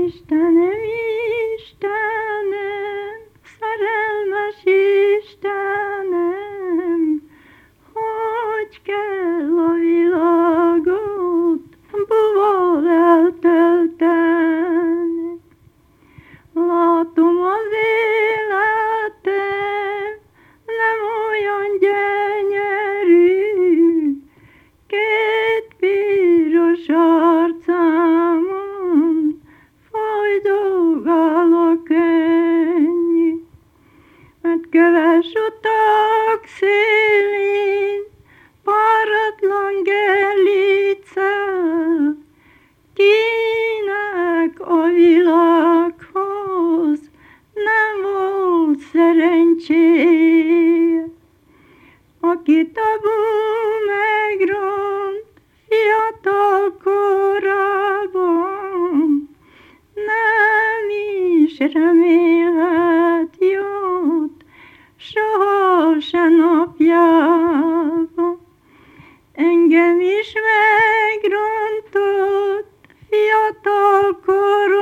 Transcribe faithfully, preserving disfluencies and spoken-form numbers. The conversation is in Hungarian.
Istenem, Istenem, szerelmes Istenem, hogy kell a világot búval eltölteni. Látom az életem nem olyan gyönyörű, két piros arcámon folydogál a könny, mert köves utak szélén páratlan Gelica, kinek a világhoz nem volt szerencséje, akit a bú megront fiatal korában, nem is remélhet jót soha se napjában. Engem is megrontott fiatal korom,